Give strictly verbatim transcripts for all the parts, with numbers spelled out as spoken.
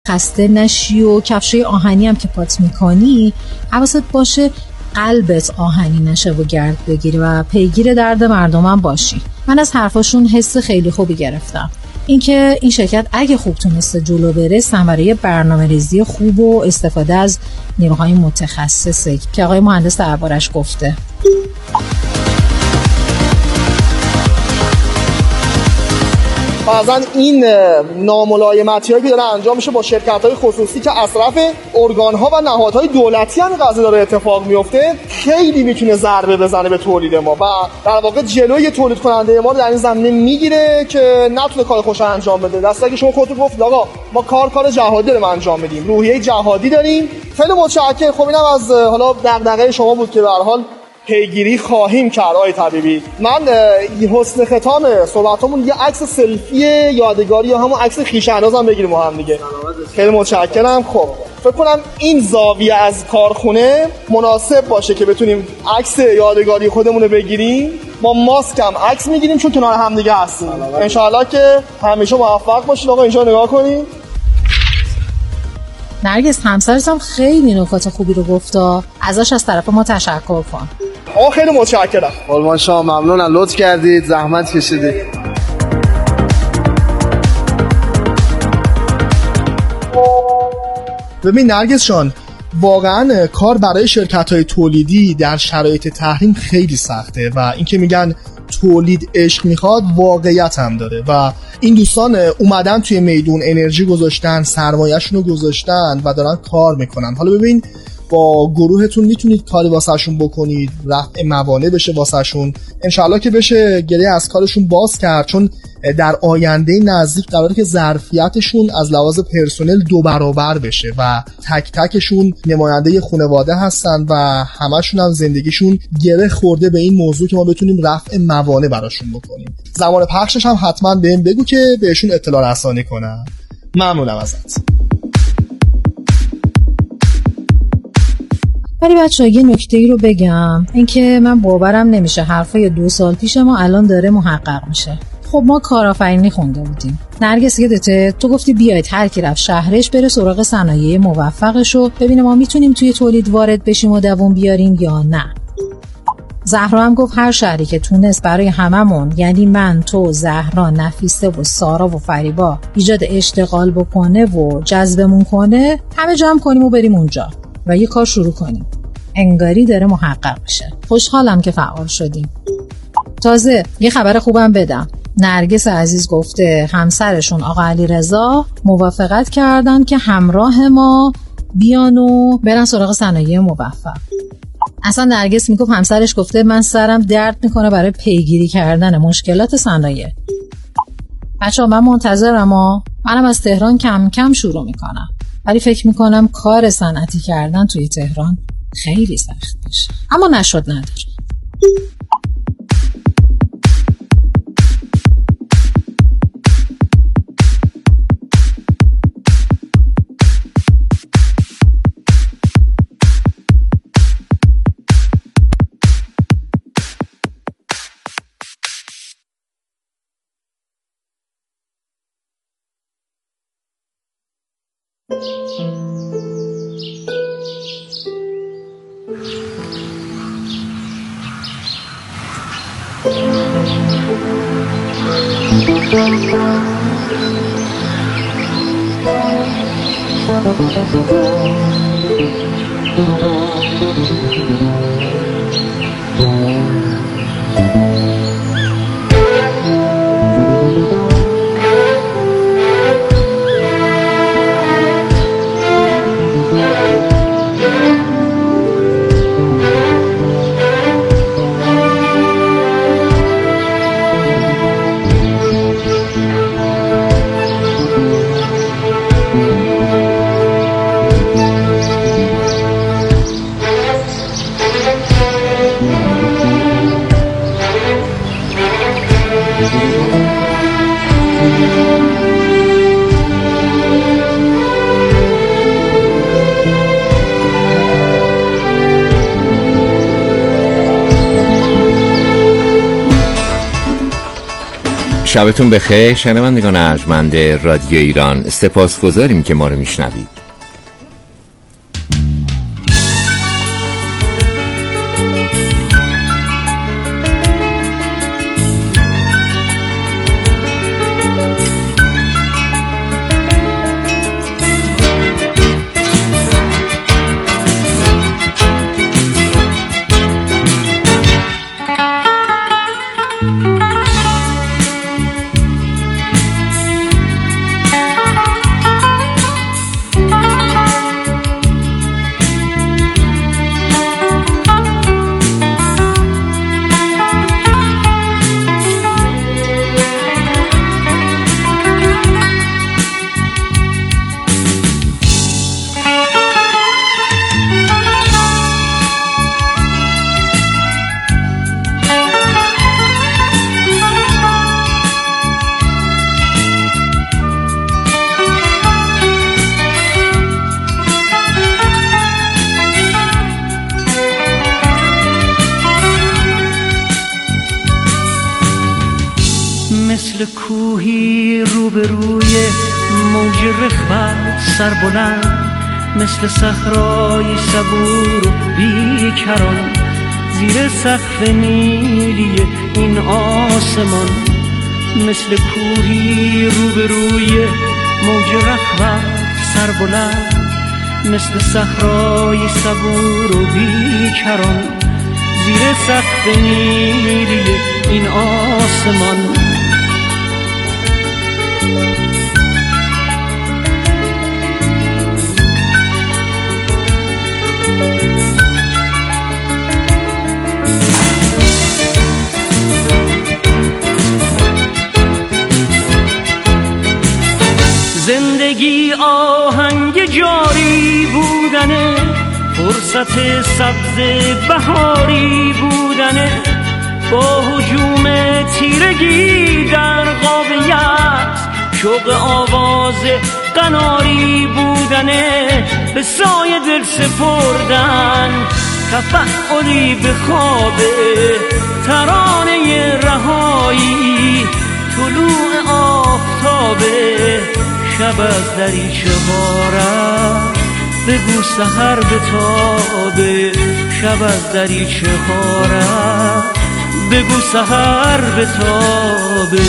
خسته نشی و کفشای آهنی هم که پات میکنی حواست باشه قلبت آهنی نشه و گرد بگیری و پیگیر درد مردمم باشی. من از حرفاشون حس خیلی خوبی گرفتم، اینکه این شرکت اگه خوب تونسته جلو بره ثمره برنامه‌ریزی خوب و استفاده از نیروهای متخصصه که آقای مهندس دربارش گفته. بعضن این ناملایمتی‌هایی که داره انجام میشه با شرکت‌های خصوصی که از طرف ارگان‌ها و نهادهای دولتی هم قضیه داره اتفاق میفته، خیلی میتونه ضربه بزنه به تولید ما و در واقع جلوی تولید کننده ما رو در این زمینه میگیره که نتونه کار خوش انجام بده. دسته که شما خودتون گفتید آقا ما کار کار جهادی داریم انجام میدیم، روحیه جهادی داریم. خیلی متشکرم. خب اینم از حالا دغدغه شما بود که به هر حال پیگیری خواهیم کرد. آقای طبیبی، من حسن ختام صحبتامون یه عکس سلفی یادگاری یا همون عکس خویش اندازم بگیریم با هم دیگه. خیلی متشکرم. خب فکر کنم این زاویه از کارخونه مناسب باشه که بتونیم عکس یادگاری خودمون رو بگیریم. ما ماسک هم عکس میگیریم چون کنار هم دیگه هستیم. ان شاءالله که همیشه موفق باشید. آقا اینجا نگاه کنید. نرگس همسرت هم خیلی نکات خوبی رو گفتا، ازش از طرف ما تشکر کن. آه خیلی متشکرم. قربان شما، ممنونم، لطف کردید، زحمت کشیدید. ببین نرگس جان، واقعا کار برای شرکت‌های تولیدی در شرایط تحریم خیلی سخته و این که میگن تولید عشق میخواد واقعیت هم داره و این دوستان اومدن توی میدون، انرژی گذاشتن، سرمایه‌شون رو گذاشتن و دارن کار میکنن. حالا ببین با گروهتون میتونید کاری واسهشون بکنید، رفع موانع بشه واسهشون، انشالله که بشه گره از کارشون باز کرد، چون در آینده نزدیک قراره که ظرفیتشون از لحاظ پرسنل دو برابر بشه و تک تکشون نماینده خانواده هستن و همشون هم زندگیشون گره خورده به این موضوع که ما بتونیم رفع موانع براشون بکنیم. زمان پخشش هم حتما بهم بگو که بهشون اطلاع رسانی کنم. ممنونم ازت. ولی بچه‌ها یه نکته‌ای رو بگم، اینکه من باورم نمیشه حرفای دو سال پیش ما الان داره محقق میشه. خب ما کارآفرینی خونده بودیم. نرگس یادته تو گفتی بیاید هر کی رفت شهرش بره سراغ صنایع موفقش و ببینه ما میتونیم توی تولید وارد بشیم و دووم بیاریم یا نه. زهرا هم گفت هر شهری که تونست برای هممون، یعنی من، تو، زهرا، نفیسه و سارا و فریبا ایجاد اشتغال بکنه و جذبمون کنه، همه جمع کنیم و بریم اونجا و یه کار شروع کنیم. انگاری داره محقق میشه. خوشحالم که فعال شدیم. تازه یه خبر خوبم بدم. نرگس عزیز گفته همسرشون آقا علیرضا موافقت کردن که همراه ما بیان و برن سراغ صنایع موفق. اصلا نرگس میگفت همسرش گفته من سرم درد میکنه برای پیگیری کردن مشکلات صنایع. بچه‌ها من منتظرم و منم از تهران کم کم شروع میکنم، ولی فکر میکنم کار صنعتی کردن توی تهران خیلی سخت میشه، اما نشد نداره. شبتون بخیر شنوندگان ارجمند رادیو ایران، سپاسگزاریم که ما رو میشنوید. مثل کوهی روبروی موج رخوت سربلند، مثل صحرای صبور و بیکران زیر سقف نیلی این آسمان. مثل کوهی روبروی موج رخوت سربلند، مثل صحرای صبور و بیکران زیر سقف نیلی این آسمان. زندگی آهنگ جاری بودنه، فرصت سبز بهاری بودنه، با هجوم تیرگی در قاب یأس شوق آواز قناری بودنه، به سایه دل سپردن تفعلی به خواب ترانه رهایی، طلوع آفتابه شب از دریچه هارم بگو سحر به تابه، شب از دریچه هارم بگو سحر به تابه.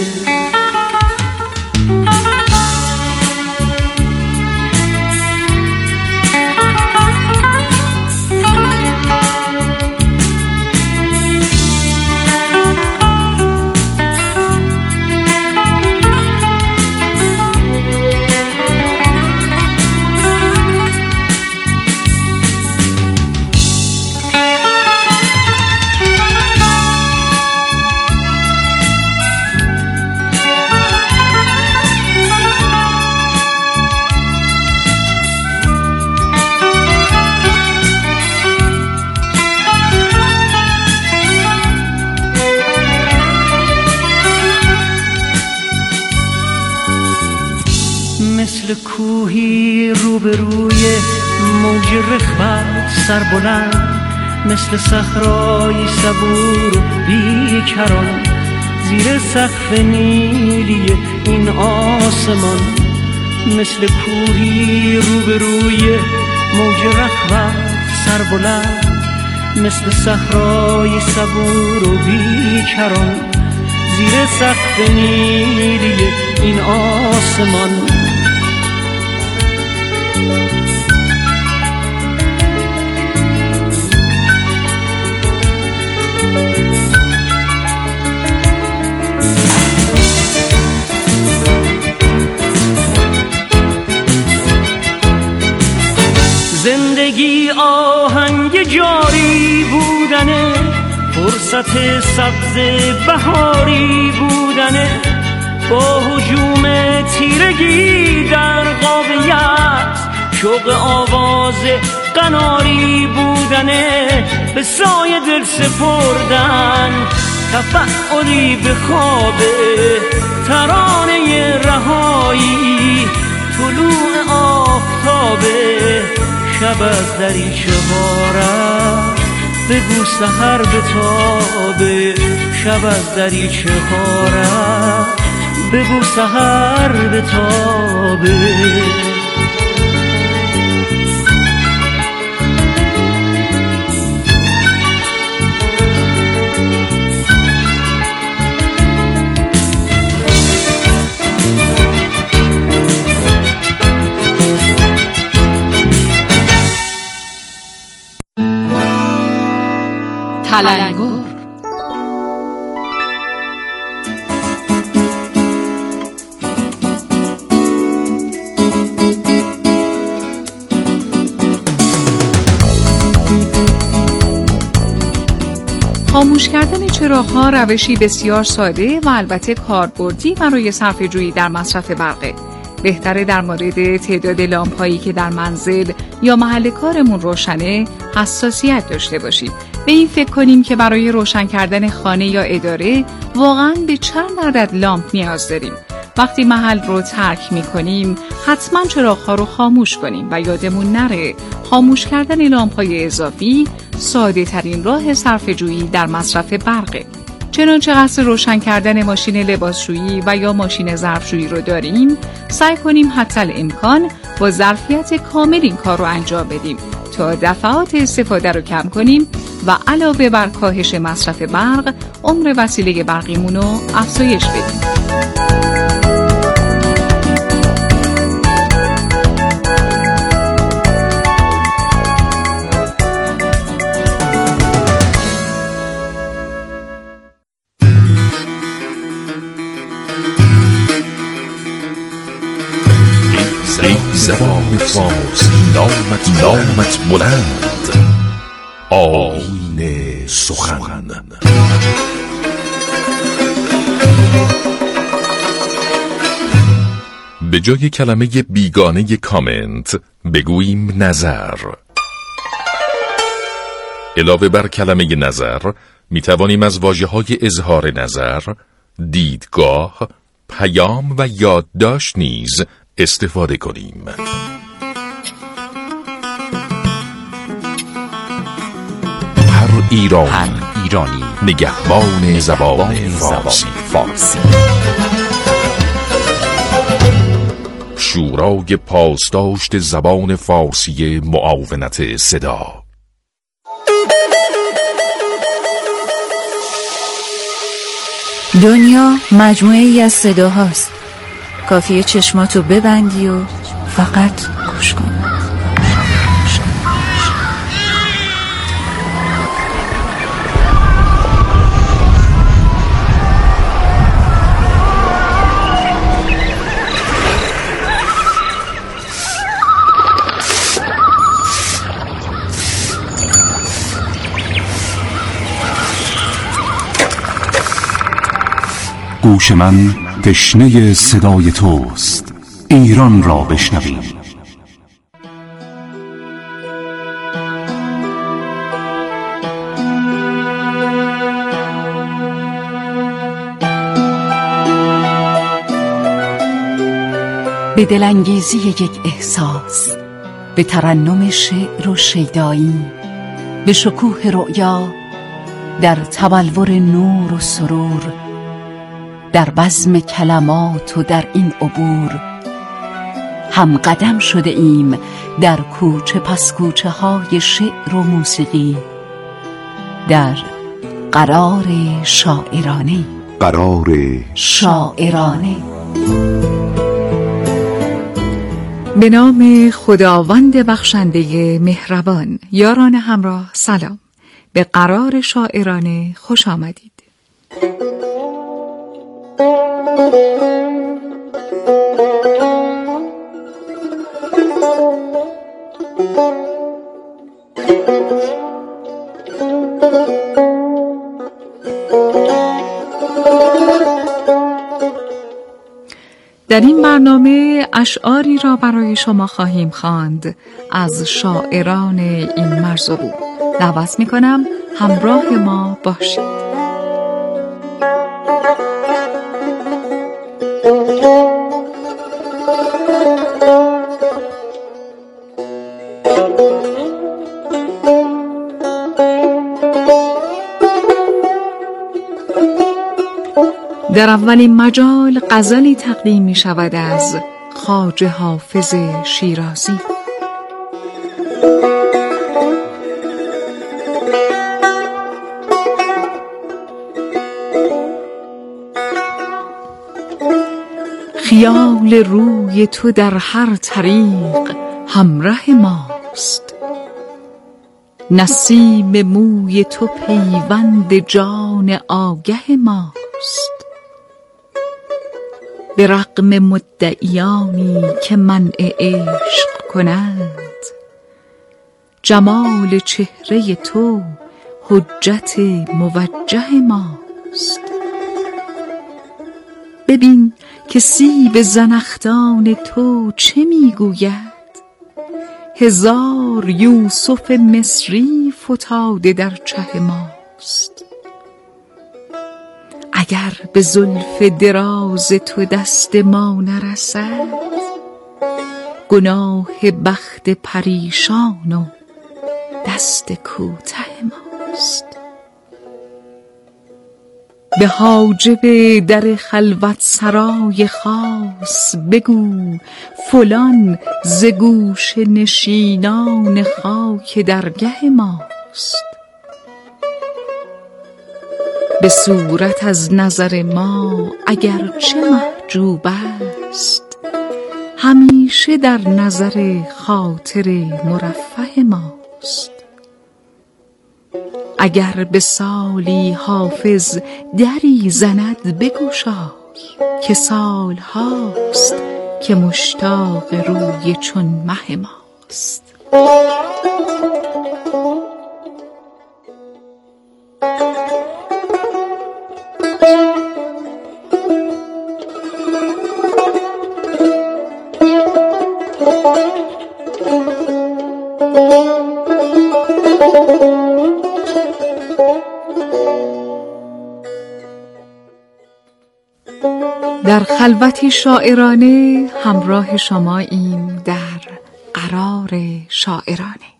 مثل کوهی روبروی موج رخوت سربلند، مثل صحرای صبور و بیکران زیر سقف نیلی این آسمان. مثل کوهی روبروی موج رخوت سربلند، مثل صحرای صبور و بیکران زیر سقف نیلی این آسمان. زندگی آهنگ جاری بودنه، فرصت سبز بهاری بودنه، با هجوم تیرگی در قاب یأس شوق آواز قناری بودنه، به سایه دل سپردن تفعلی به خواب ترانه رهایی، طلوع آفتابه شب از دریچه هارم بگو سحر به تابه شب از دریچه ها رفت، بگو سحر به تابه. تلنگر خاموش کردن چراغ‌ها روشی بسیار ساده و البته کاربردی برای صرفه‌جویی در مصرف برقه. بهتره در مورد تعداد لامپ‌هایی که در منزل یا محل کارمون روشنه حساسیت داشته باشیم. به این فکر کنیم که برای روشن کردن خانه یا اداره واقعاً به چند عدد لامپ نیاز داریم. وقتی محل رو ترک می‌کنیم حتماً چراغ‌ها رو خاموش کنیم و یادمون نره خاموش کردن لامپ‌های اضافی ساده ترین راه صرفه‌جویی در مصرف برقه. چنانچه قصد روشن کردن ماشین لباسشویی و یا ماشین ظرفشویی رو داریم، سعی کنیم حتی الامکان با ظرفیت کامل این کار رو انجام بدیم تا دفعات استفاده رو کم کنیم و علاوه بر کاهش مصرف برق، عمر وسیله برقیمون رو افزایش بدیم. زبان فارسی نامت نامت بلند، آیین سخن. به جای کلمه بیگانه کامنت بگوییم نظر. علاوه بر کلمه نظر می توانیم از واژه‌های اظهار نظر، دیدگاه، پیام و یادداشت نیز استفاده کنیم. هر ایرانی, هر ایرانی نگهبان زبان فارسی. فارسی شورای پاسداشت زبان فارسی معاونت صدا. دنیا مجموعه ای از صداهاست. کافیه چشماتو ببندی و فقط گوش کن. گوش من تشنه صدای توست، ایران را بشنویم. به دلانگیزی یک احساس، به ترنم شعر و شیدایی، به شکوه رؤیا، در تبلور نور و سرور، در بزم کلمات و در این عبور، هم قدم شده ایم در کوچه پس کوچه های شعر و موسیقی، در قرار شاعرانه. قرار شاعرانه. به نام خداوند بخشنده مهربان. یاران همراه سلام، به قرار شاعرانه خوش آمدید. در این برنامه اشعاری را برای شما خواهیم خواند از شاعران این مرز و بوم. دعوت می‌کنم همراه ما باشید. در اولین مجال غزلی تقدیم می شود از خواجه حافظ شیرازی. خیال روی تو در هر طریق همراه ماست، نسیم موی تو پیوند جان آگه ماست. به رغم مدعیانی که منع عشق کنند، جمال چهره تو حجت موجه ماست. ببین که سیب زنخدان تو چه میگوید، هزار یوسف مصری فتاده در چه ماست. اگر به زلف دراز تو دست ما نرسد، گناه بخت پریشان و دست کوته ماست. به حاجب در خلوت سرای خاص بگو، فلان ز گوش نشینان خاک درگه ماست. به صورت از نظر ما اگر چه محجوب است، همیشه در نظر خاطر مرفه ماست. اگر به سالی حافظ دری زند بگشای، که سال هاست که مشتاق روی چون مه ماست. در خلوتی شاعرانه همراه شماییم در قرار شاعرانه.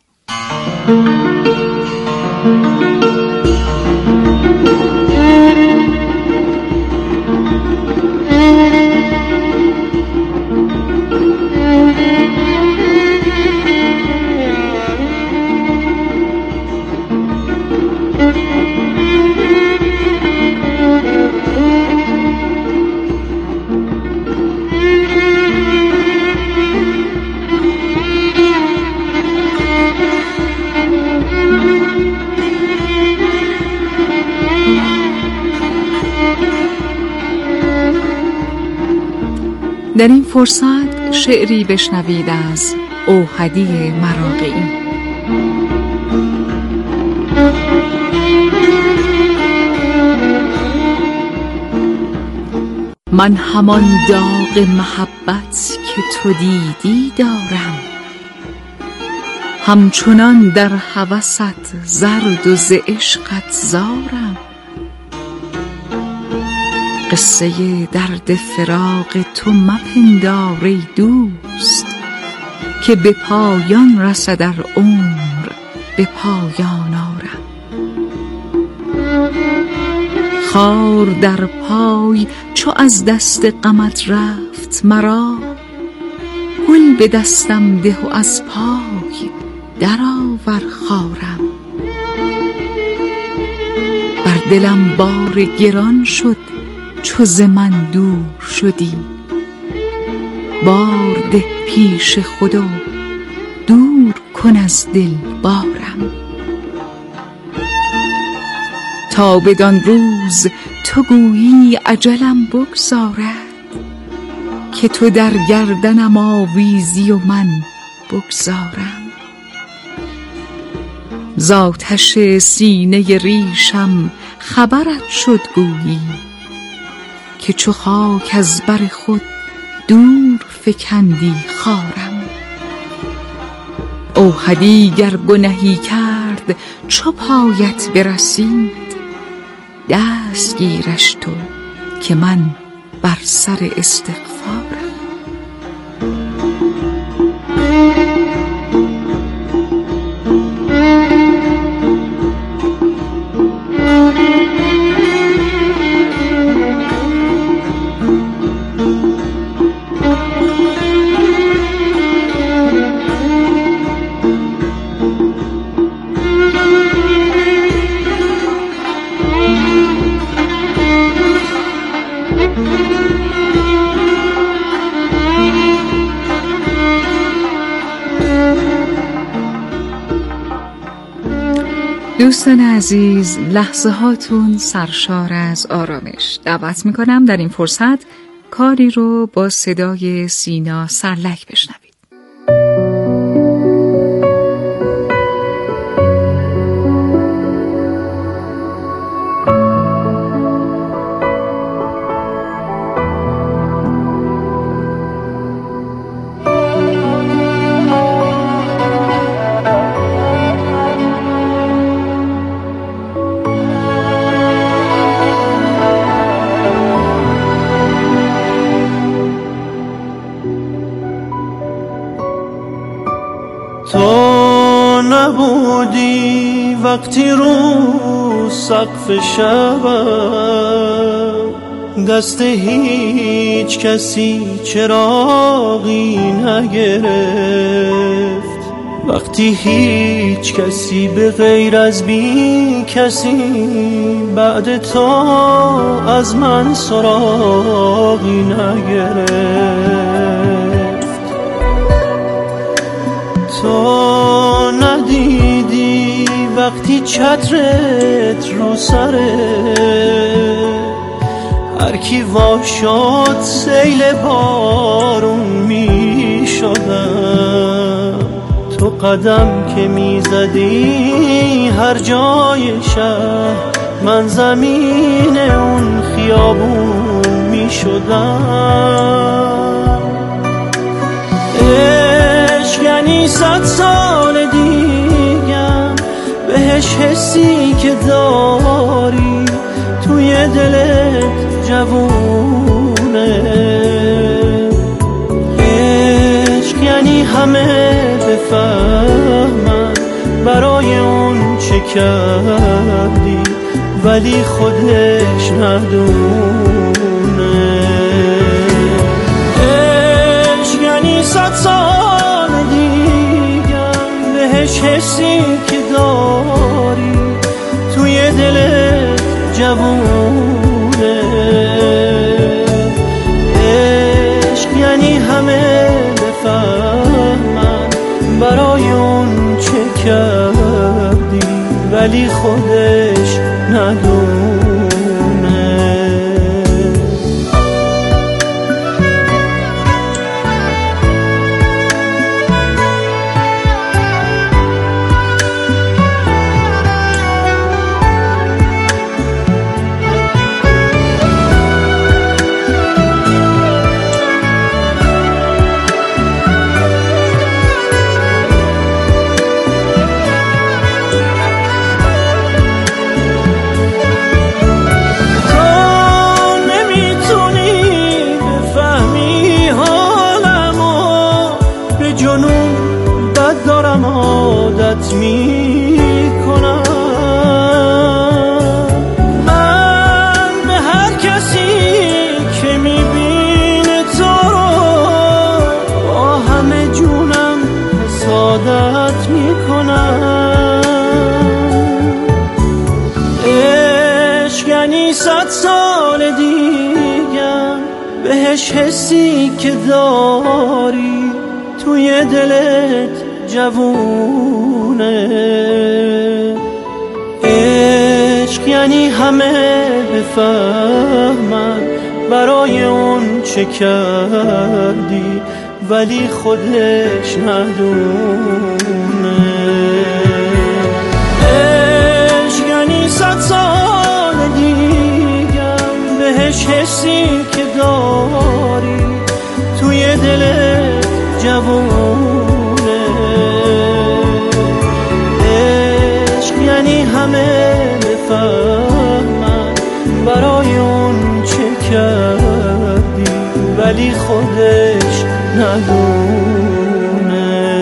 در این فرصت شعری بشنوید از اوحدی مراغئی. من همان داغ محبت که تو دیدی دارم، همچنان در هوست زرد و ز عشقت زارم. قصه درد فراق تو مپندار ای دوست، که به پایان رسد در عمر به پایان آرم. خار در پای چو از دست غمت رفت مرا، گل به دستم ده و از پای درآور خارم. بر دلم بار گران شد چو ز من دور شدی، بار ده پیش خود و دور کن از دل بارم. تا بدان روز تو گویی اجلم بگذارد، که تو در گردنم آویزی و من بگذارم. ز آتش سینه ریشم خبرت شد گویی، که چو خاک از بر خود دور فکندی خارم. اوحدی گر گنهی کرد چو پایت برسید، دست گیرش تو که من بر سر استغفارم. دوستان عزیز، لحظه هاتون سرشار از آرامش. دعوت میکنم در این فرصت کاری رو با صدای سینا سرلک بشنوید. تو نبودی وقتی رو سقف شبم، دست هیچ کسی چراغی نگرفت، وقتی هیچ کسی به غیر از بی کسی بعد تو از من سراغی نگرفت. تو ندیدی وقتی چترت رو سره، هر کی وا شد سیل بارون می شدم. تو قدم که می زدی هر جای شهر، من زمین اون خیابون می شدم. عشق یعنی صد سال دیگم، بهش حسی که داری توی دلت جوونه. عشق یعنی همه بفهمن برای اون چه کردی، ولی خودش ندونه. عشق یعنی صد سال دیگم، بهش حسی که داری توی دلت جوونه. عشق یعنی همه بفهمن برای اون چه کردی، ولی خودش ندونه. عادت می کنم من به هر کسی که می بینه تو رو، با همه جونم حسادت می کنم. عشق یعنی صد سال دیگم، بهش حسی که داری توی دلت جوونه. عشق یعنی همه بفهمن برای اون چه کردی، ولی خودش ندونه. عشق یعنی صد سال دیگم، بهش حسی که داری توی دلت جوونه. یعنی همه بفهمن برای اون چه کردی، ولی خودش ندونه.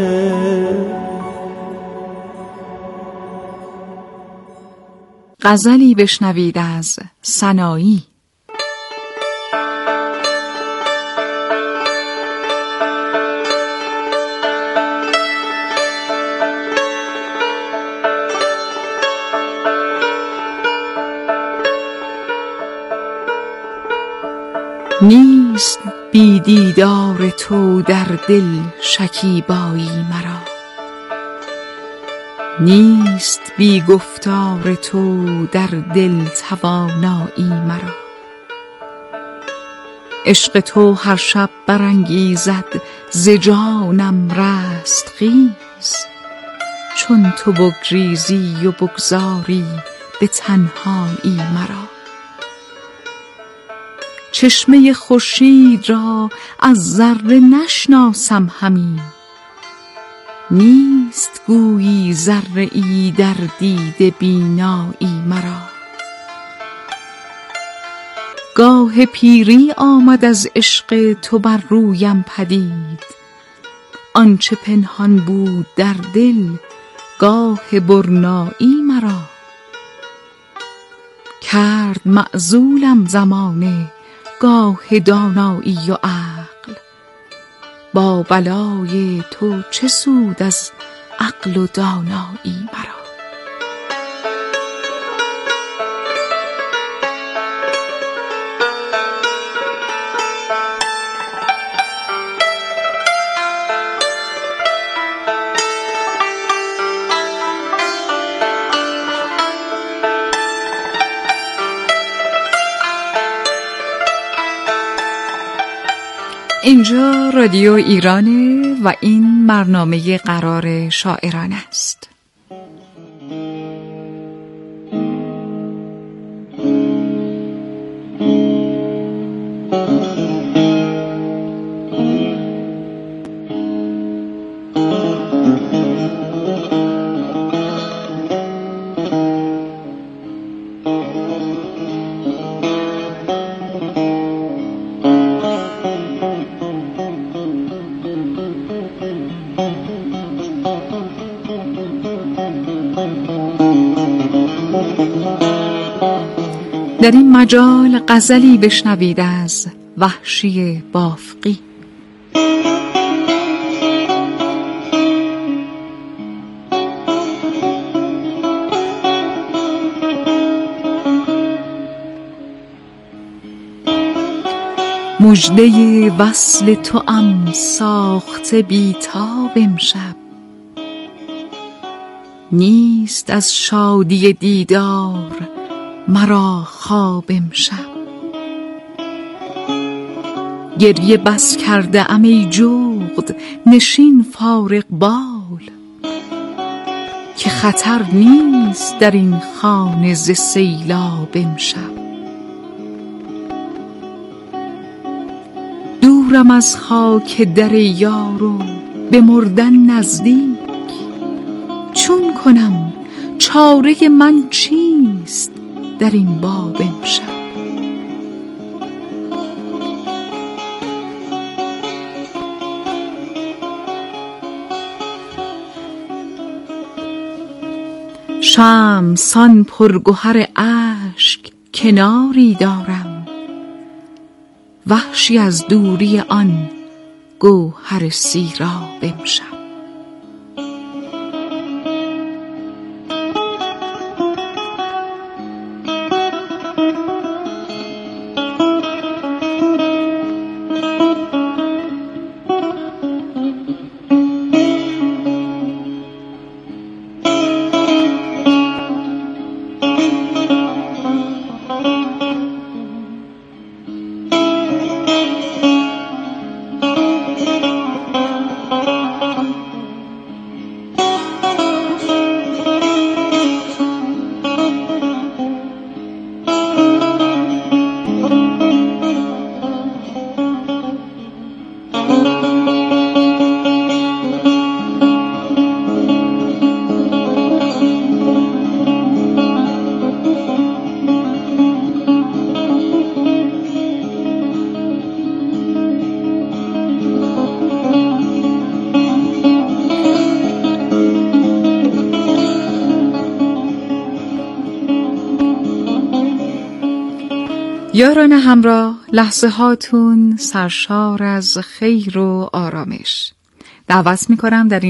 غزلی بشنوید از سنایی. نیست بی دیدار تو در دل شکیبایی مرا، نیست بی گفتار تو در دل توانایی مرا. عشق تو هر شب برانگیزد ز جانم رستخیز. چون تو بگریزی و بگذاری به تنهایی مرا. چشمه خورشید را از ذره نشناسم همی. نیست گویی ذره ای در دیده بینایی مرا. گاه پیری آمد از عشق تو بر رویم پدید. آنچه پنهان بود در دل گاه برنایی مرا. کرد معزولم زمانه گاه دانایی و عقل. با بلای تو چه سود از عقل و دانایی مرا. اینجا رادیو ایرانه و این برنامه قرار شاعران است. در این مجال غزلی بشنوید از وحشی بافقی. مژده وصل توام ساخته بیتاب امشب. نیست از شادی دیدار مرا خواب امشب. گریه بس کرده ام ای جغد نشین فارغ بال. که خطر نیست در این خانه ز سیلاب امشب. دورم از خاک در یار و به مردن نزدیک. چون کنم چاره من چیست در این باب امشب. شمسان پرگوهر اشک کناری دارم. وحشی از دوری آن گوهر سیراب امشب. یاران همراه، لحظه هاتون سرشار از خیر و آرامش. دعوت می‌کنم در این